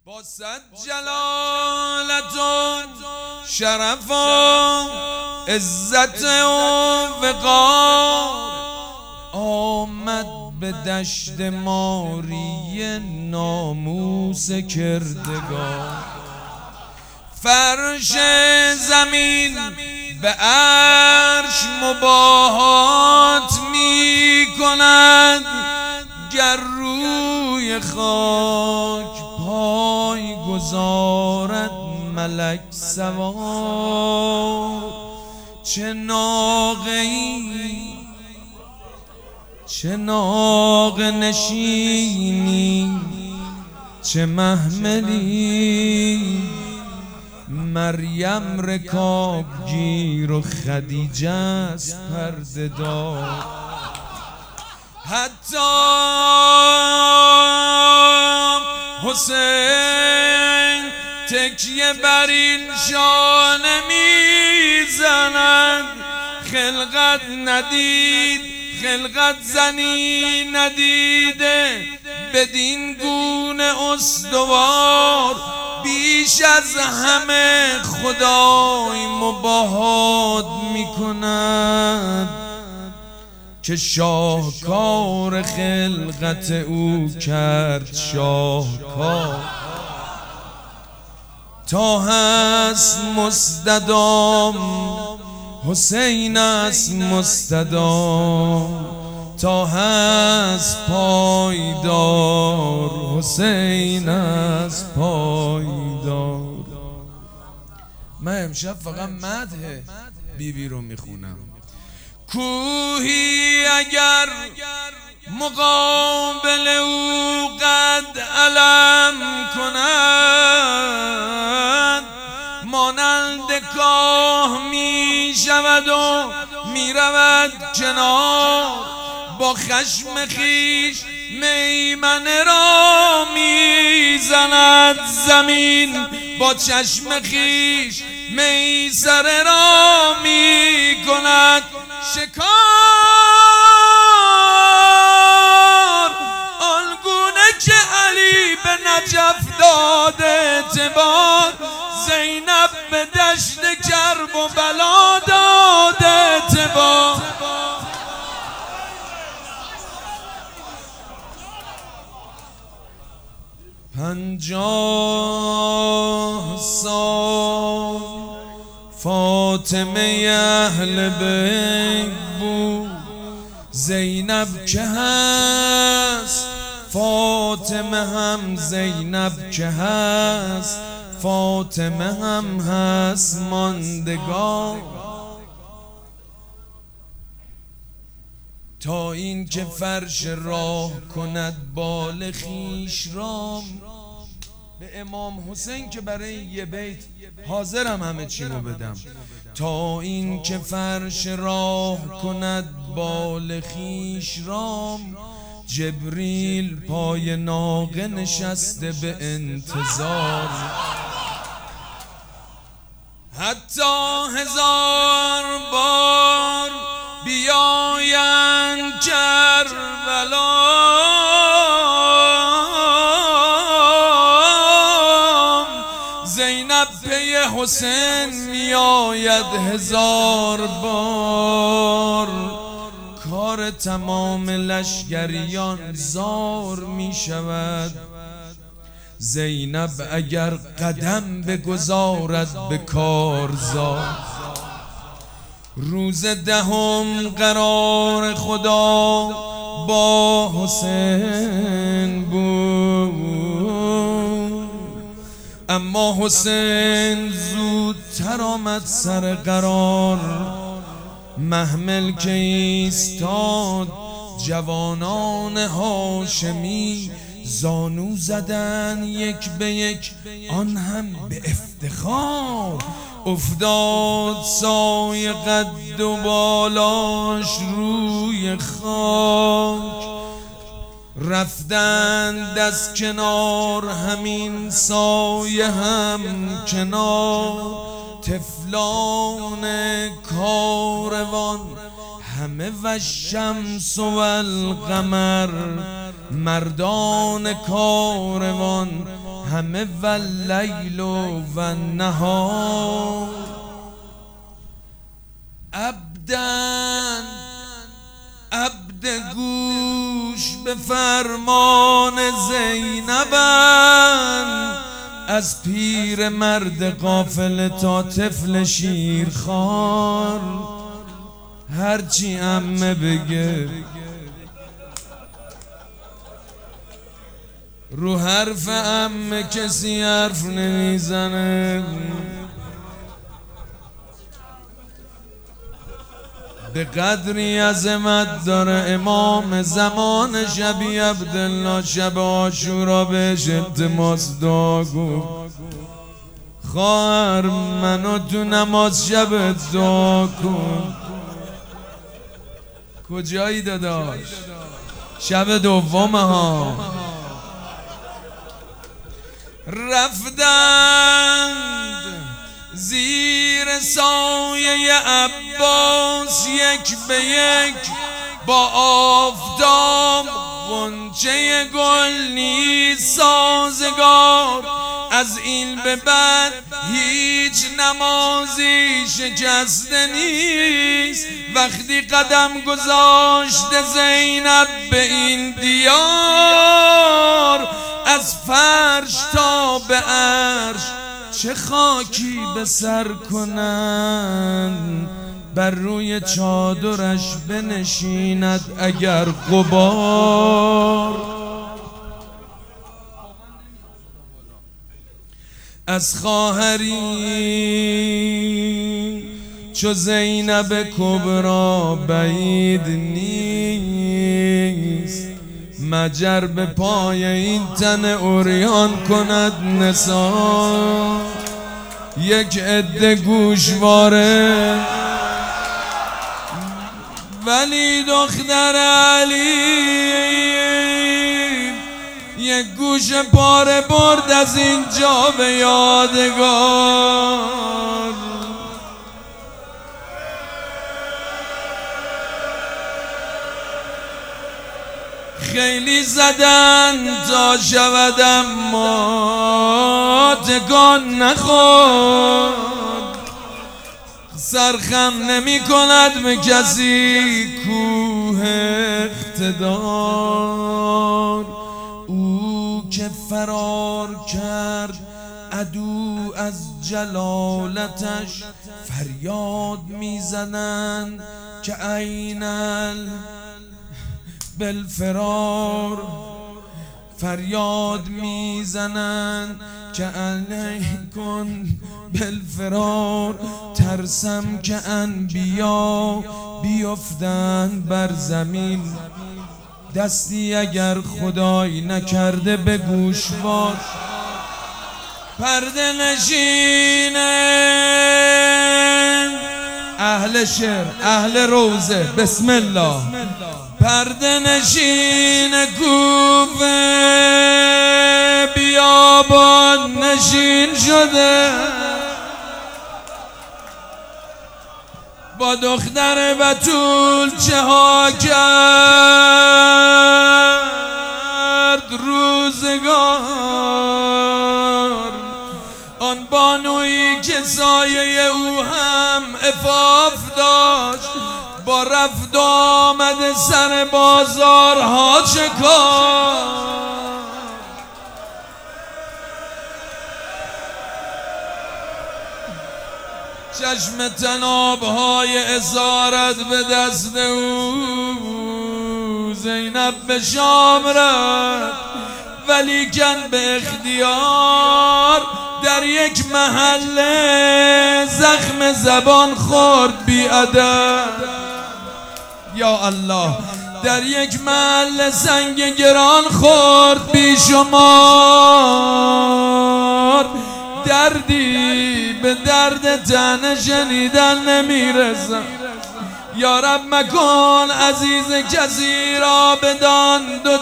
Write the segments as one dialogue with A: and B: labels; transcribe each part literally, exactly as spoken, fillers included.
A: با صد جلالت و شرف و عزت و وقار آمد به دشت ماری ناموس کردگار. فرش زمین به عرش مباهات می کند، گر روی خاک پای گذارد ملک سوار. چه ناقه‌ای چه ناقه نشینی چه محملی، مریم رکاب گیر و خدیجه است پرده دار. حتی حسین تکیه بر این شانه میزند، خلقت ندید خلقت زنی ندیده بدین گونه استوار. بیش از همه خدای مباهات میکند که شاهکار خلقت او کرد شاهکار. تا هست مستدام حسین است مستدام، تا هست پایدار حسین است پایدار. من امشب فقط مدح بیبی رو میخونم. کوهی اگر مقابل او قد علم کند، مانند کاه می شود و می رود کنار. با خشم خیش میمنه را می زند زمین، با چشم خیش میسره را می کند شکار. آنگونه که علی به نجف داد اعتبار، زینب به دشت کرب و بلا داد اعتبار. پنجاه سال فاطمه اهل بیت بود، زینب که هست فاطمه هم زینب که هست فاطمه هم هست ماندگار. تا این که فرش راه کند بال خویش رام. به امام حسین که برای یه بیت حاضرم همه چیمو بدم. تا این که فرش راه کند بال خویش رام، جبریل پای ناقه نشسته به انتظار. حتی هزار بار بیاین کربلا، زینب پی حسین میآید هزار بار. کار تمام لشکریان زار می شود، زینب اگر قدم بگذارد به کارزار. روز دهم قرار خدا با حسین بود، اما حسین زودتر آمد سر قرار. محمل که ایستاد جوانان هاشمی زانو زدن یک به یک، آن هم به افتخار. افتاد سایه قد و بالاش روی خاک، رفتند از کنار همین سایه هم کنار. طفلان کاروان همه و شمس و القمر، مردان کاروان همه واللیل و النهار عبدن عبد گوش به فرمان زینبن، از پیر مرد قافله تا طفل شیرخوار، هرچی عمه بگه رو حرف عمه کسی حرف نمیزنه. به قدری عظمت داره امام زمان شبی عبدالله، شب عاشورا بهش التماس دعا گفت خواهر منو تو نماز شب دعا کن. کجایی داداش؟ شب دومه ها. رفتند زیر سایه عباس یک به یک، با آفتاب غنچه گل نیست سازگار. از این به بعد هیچ نمازی شکسته نیست. وقتی قدم گذاشت زینب به این دیار، از فرش تا به عرش چه خاکی به سر کنن، بر روی چادرش بنشیند اگر غبار. از خواهری چو زینب کبرا بعید نیست، مجر به پای این تن عریان کند نثار. یک عده گوشواره ولی دختر علی یک گوش پاره برد از اینجا به یادگار. خیلی زدن تا شود اما تکان نخورد، سرخم نمی کند به کسی کوه اقتدار. او که فرار کرد عدو از جلالتش، فریاد میزنند که عینل بالفرار. فریاد میزنن که علیکن بالفرار. ترسم که انبیا بیفتن بر زمین، دستی اگر خدای نکرده به گوشوار. پرده نشین اهل شعر اهل روزه بسم الله. پرده نشین کوفه بیابان نشین شده، با دختر بتول چه ها کرد روزگار. آن بانویی که سایه او هم عفاف داشت، با رفت آمد سر بازارها چه کار. چشم تنابهای اسارت به دست او، زینب به شام رفت ولیکن به اختیار. در یک محله زخم زبان خورد بی ادب. یا الله، در یک محله سنگ گران خورد بی شمار. دردی به درد تن شنیدن نمیرسم. یا رب مکن عزیز کسی را بدان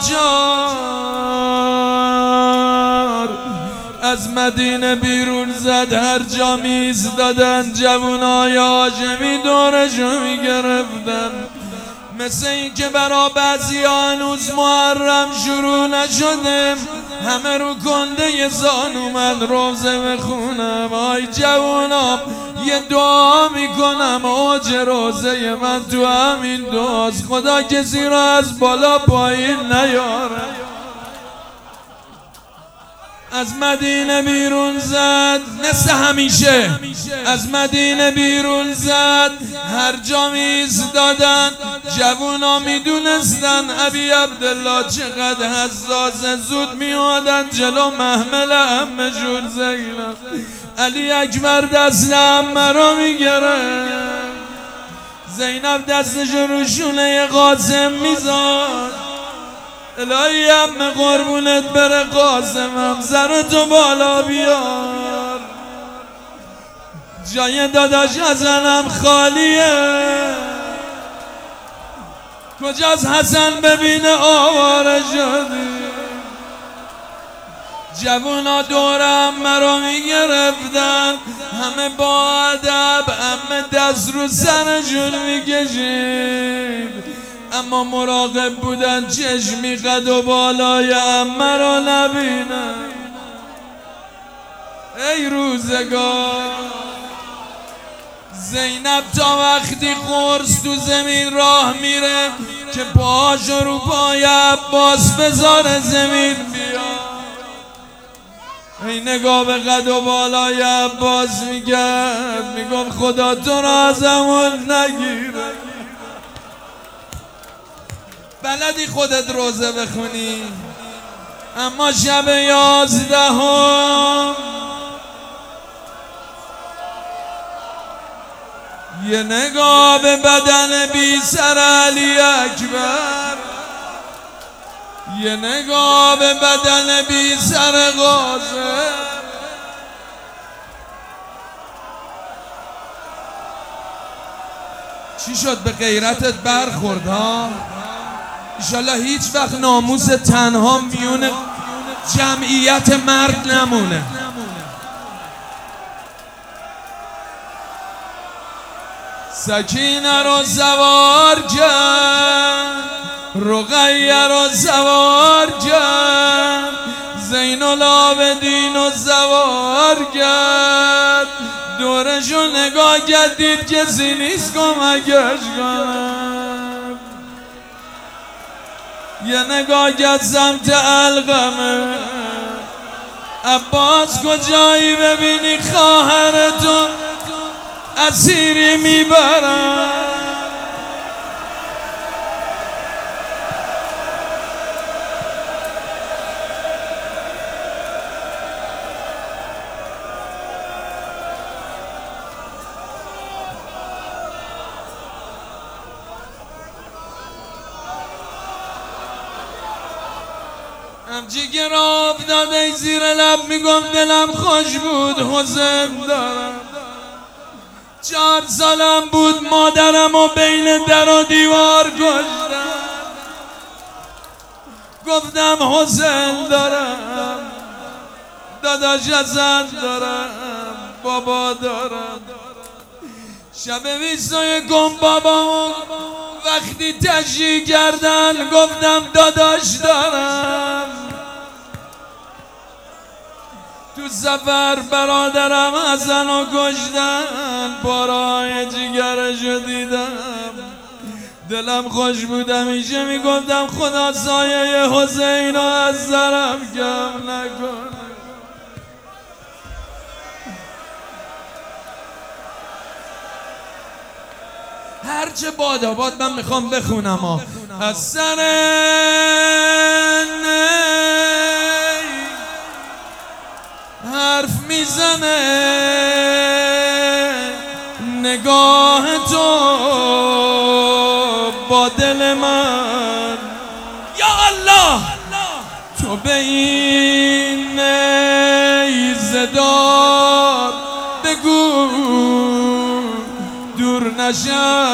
A: دوچار. از مدینه بیرون زد، هر جا میز دادن جوانای هاشمی دورشو میگرفتن. مثل این که برا بعضی هنوز محرم شروع نشده، همه رو کنده زانو من روزه بخونم. آی جوانم یه دعا میکنم اوج روزه من تو همین دعاست، خدا کسی را از بالا پایین نیاره. از مدینه بیرون زد مثل همیشه، از مدینه بیرون زد، هر جا میایستادن جوونا میدونستن ابی عبدالله چقدر حساسه، زود میادن جلو محمل عمه جون زینب. علی اکبر دست عمه رو میگره، زینب دستش رو شونه قاسم میذاد. الهی عمه قربونت بره قاسمم، سرتو بالا بیار، جای داداش حسنم خالیه. کجاست حسن ببینه آواره شدی. جوونا دور عمه رو میگرفتن، همه با ادب، عمه دست رو سرشون میکشید، اما مراقب بودن چشمی قد و بالای عمه رو نبینن. ای روزگار زینب تا وقتی قرص تو زمین راه میره که پاشو رو پای عباس بذاره زمین بیا. ای نگاه به قد و بالای عباس میگرد، میگم خدا تو را ازمون نگیره. بلدی خودت روزه بخونی، اما شب یازدهم یه نگاه به بدن بی سر علی اکبر، یه نگاه به بدن بی سر قاسم. چی شد به غیرتت برخورد ها؟ ایشالله هیچ وقت ناموس تنها میون جمعیت مرد نمونه. سکینه رو سوار کرد، رقیه رو سوار کرد، زین العابدین رو سوار کرد. دورشو نگاه کردید کسی نیست کمکش کنم. یه نگاه کرد سمت علقمه، عباس کجایی ببینی خواهرتو اسیری میبرن. جگر افتاده زیر لب میگم دلم خوش بود حزن دارم. چهار سالم بود مادرم و بین در و دیوار کشتم. گفتم حسین دارم، داداش حسن دارم، بابا دارم. شب بیست و یکم بابامو وقتی تشییع کردن گفتم داداش دارم. تو سفر برادرم حسن رو کشتن، پارهای جگرشو دیدم، دلم خوش بود. همیشه میگفتم خدا سایه حسین رو از سرم کم نکنه. هرچه باداباد من میخوام بخونم ها. از سر حرف میزنه نگاه تو با دل من. یا الله تو به این نیزه دار بگو دور نشه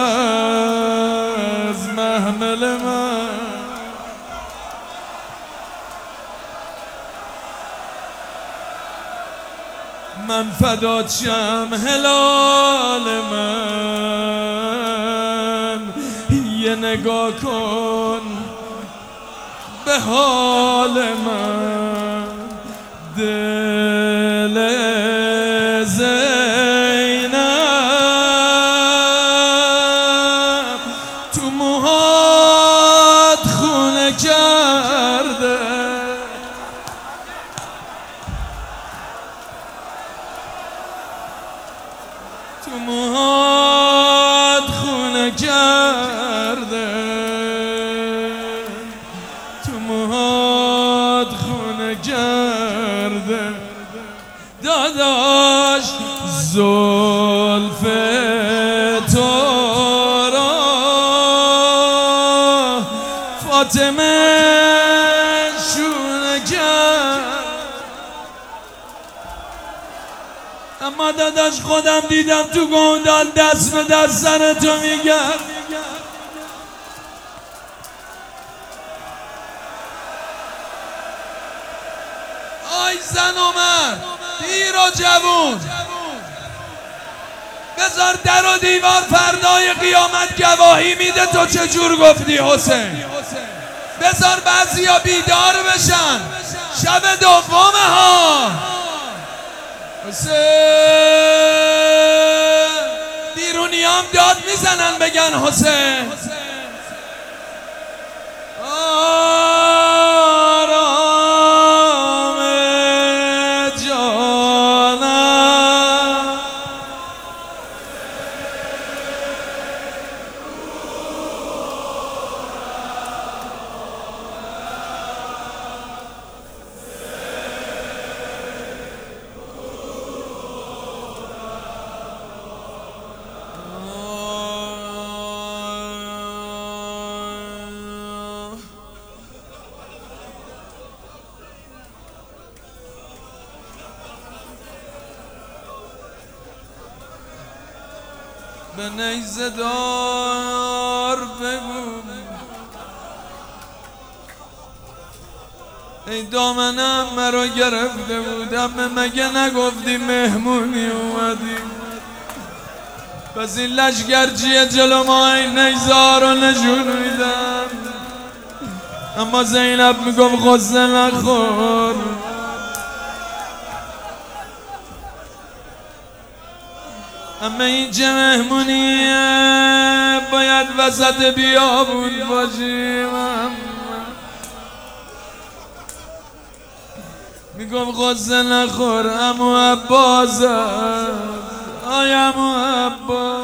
A: از محمل من. من فدات شم هلال من، یه نگاه کن به حال من. تو موهات خونه کرده، تو موهات خونه کرده داداش زلف تو را فاطمه شونه کرد. اما داداش خودم دیدم تو گودال دست به دست سر تو میگرد. آی زن و مرد، پیر و جوون، بذار در و دیوار فردای قیامت گواهی میده تو چجور گفتی حسین. بذار بعضیا بیدار بشن شب دومه ها. حسین بیرونی هم داد میزنن بگن حسین. به نیزه دار بگو ای دامنم مرا گرفته بودم، مگه نگفتی مهمونی اومدی؟ پس این لشگرچیه جلو ما این نیزه رو نشون میدم. اما زینب میگم غصه نخور، اما این چه مهمونیه باید وسط بیابون باشیم. میگم غصه نخور عمو عباس، آی عمو عباس.